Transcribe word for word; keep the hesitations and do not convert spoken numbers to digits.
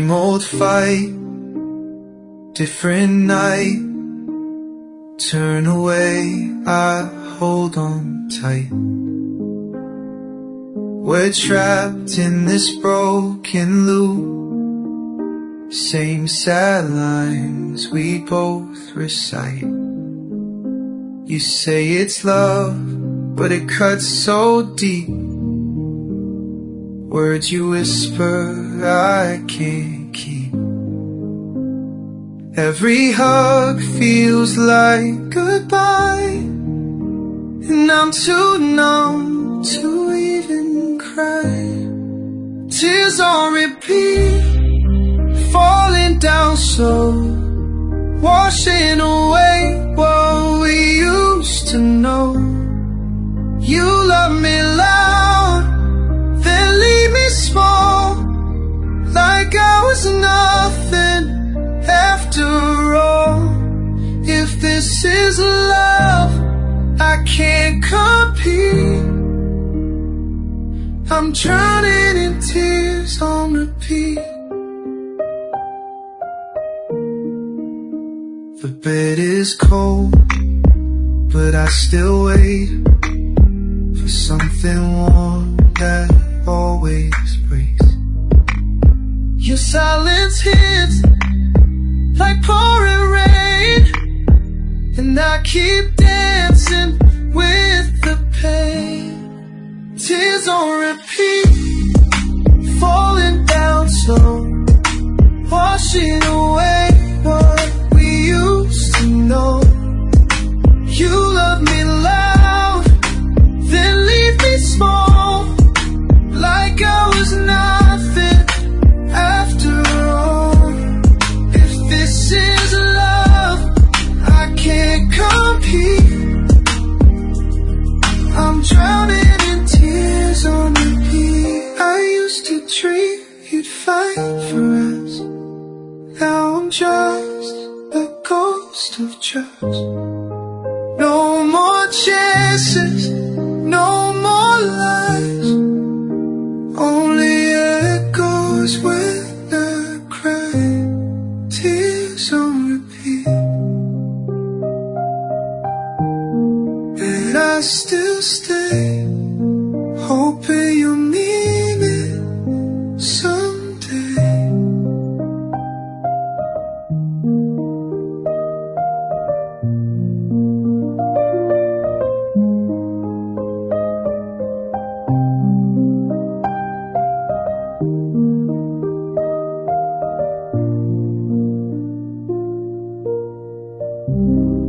Same old fight, different night. Turn away, I hold on tight. We're trapped in this broken loop. Same sad lines we both recite. You say it's love, but it cuts so deep. Words you whisper, I can't keep. Every hug feels like goodbye, and I'm too numb to even cry. Tears on repeat, falling down slow, washing away what we used to know. You love me loud, then leave me small, like I was nothing after all. If this is love, I can't compete. I'm drowning in tears on repeat. The bed is cold, but I still wait for something warm that always breaks. Your silence hits like pouring rain, and I keep dancing with the pain. Tears on repeat, falling down slow, washing away what we used to know. You love me loud, then leave me small, like I was nothing after all. If this is love, I can't compete. I'm drowning in tears on repeat. I used to dream you'd fight for us. Now I'm just a ghost of trust. No more chances, no more lies, only echoes when I cry. Tears on repeat, and I still stay, hoping you'll need me someday. Thank you.